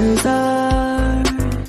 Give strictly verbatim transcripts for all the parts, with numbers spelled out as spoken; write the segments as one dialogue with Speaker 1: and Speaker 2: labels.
Speaker 1: structures are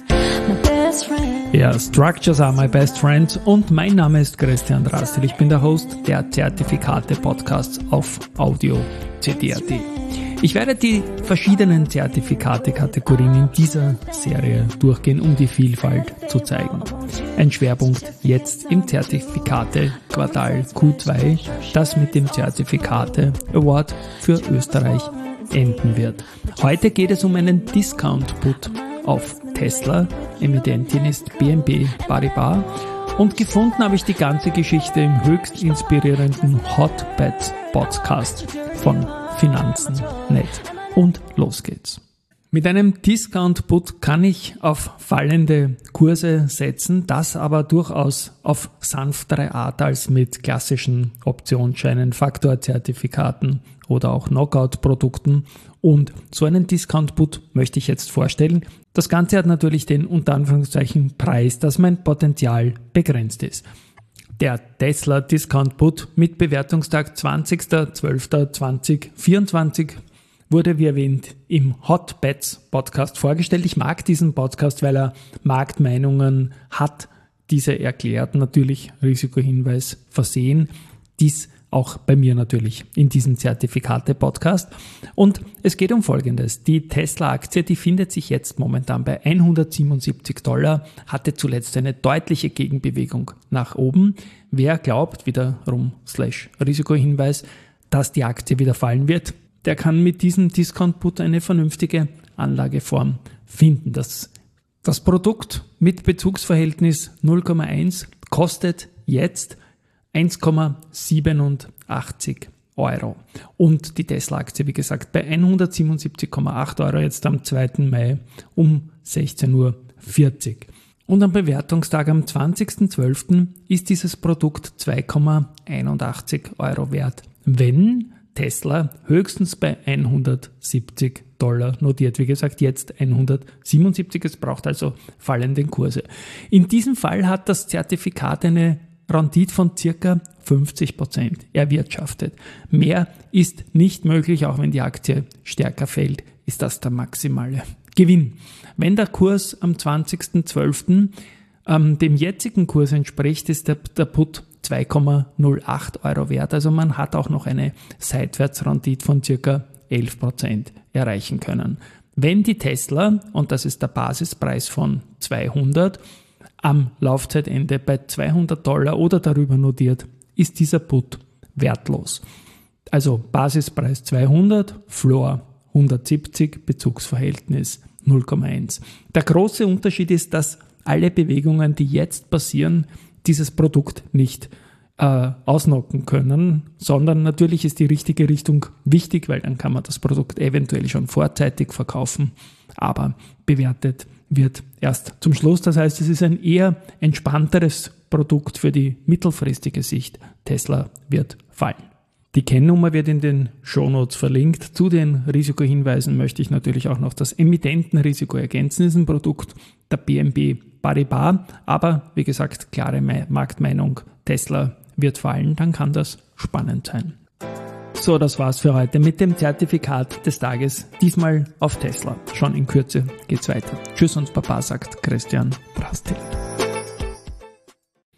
Speaker 1: my best friend.
Speaker 2: Ja, Structures are my best friend und mein Name ist Christian Drastil. Ich bin der Host der Zertifikate-Podcasts auf Audio C D punkt A T. Ich werde die verschiedenen Zertifikate-Kategorien in dieser Serie durchgehen, um die Vielfalt zu zeigen. Ein Schwerpunkt jetzt im Zertifikate-Quartal Q zwei, das mit dem Zertifikate Award für Österreich enden wird. Heute geht es um einen Discount-Put auf Tesla. Emittentin ist B N P Paribas. Und gefunden habe ich die ganze Geschichte im höchst inspirierenden Hotbets Podcast von Finanzen Punkt net. Und los geht's. Mit einem Discount-Put kann ich auf fallende Kurse setzen, das aber durchaus auf sanftere Art als mit klassischen Optionsscheinen, Faktorzertifikaten oder auch Knockout-Produkten. Und so einen Discount-Put möchte ich jetzt vorstellen. Das Ganze hat natürlich den unter Anführungszeichen Preis, dass mein Potenzial begrenzt ist. Der Tesla Discount Put mit Bewertungstag zwanzigster zwölfter zweitausendvierundzwanzig wurde, wie erwähnt, im Hotbets Podcast vorgestellt. Ich mag diesen Podcast, weil er Marktmeinungen hat, diese erklärt, natürlich Risikohinweis versehen. Dies auch bei mir natürlich in diesem Zertifikate-Podcast. Und es geht um Folgendes. Die Tesla-Aktie, die findet sich jetzt momentan bei hundertsiebenundsiebzig Dollar, hatte zuletzt eine deutliche Gegenbewegung nach oben. Wer glaubt, wiederum slash Risikohinweis, dass die Aktie wieder fallen wird, der kann mit diesem Discount-Put eine vernünftige Anlageform finden. Das, das Produkt mit Bezugsverhältnis null Komma eins kostet jetzt eins Komma siebenundachtzig Euro. Und die Tesla-Aktie, wie gesagt, bei hundertsiebenundsiebzig Komma acht Euro jetzt am zweiten Mai um sechzehn Uhr vierzig. Und am Bewertungstag am zwanzigster zwölfter ist dieses Produkt zwei Komma einundachtzig Euro wert, wenn Tesla höchstens bei hundertsiebzig Dollar notiert. Wie gesagt, jetzt hundertsiebenundsiebzig, es braucht also fallende Kurse. In diesem Fall hat das Zertifikat eine Rendite von circa fünfzig Prozent erwirtschaftet. Mehr ist nicht möglich, auch wenn die Aktie stärker fällt, ist das der maximale Gewinn. Wenn der Kurs am zwanzigster zwölfter ähm, dem jetzigen Kurs entspricht, ist der, der Put zwei Komma null acht Euro wert. Also man hat auch noch eine Seitwärtsrendite von circa elf Prozent erreichen können. Wenn die Tesla, und das ist der Basispreis von zweihundert, am Laufzeitende bei zweihundert Dollar oder darüber notiert, ist dieser Put wertlos. Also Basispreis zweihundert, Floor hundertsiebzig, Bezugsverhältnis null Komma eins. Der große Unterschied ist, dass alle Bewegungen, die jetzt passieren, dieses Produkt nicht äh, ausnocken können, sondern natürlich ist die richtige Richtung wichtig, weil dann kann man das Produkt eventuell schon vorzeitig verkaufen, aber bewertet wird erst zum Schluss. Das heißt, es ist ein eher entspannteres Produkt für die mittelfristige Sicht. Tesla wird fallen. Die Kennnummer wird in den Shownotes verlinkt. Zu den Risikohinweisen möchte ich natürlich auch noch das Emittentenrisiko ergänzen. Das ist ein Produkt der B N P Paribas, aber wie gesagt, klare Marktmeinung, Tesla wird fallen, dann kann das spannend sein. So, das war's für heute mit dem Zertifikat des Tages, diesmal auf Tesla. Schon in Kürze geht's weiter. Tschüss und Baba, sagt Christian Drastil.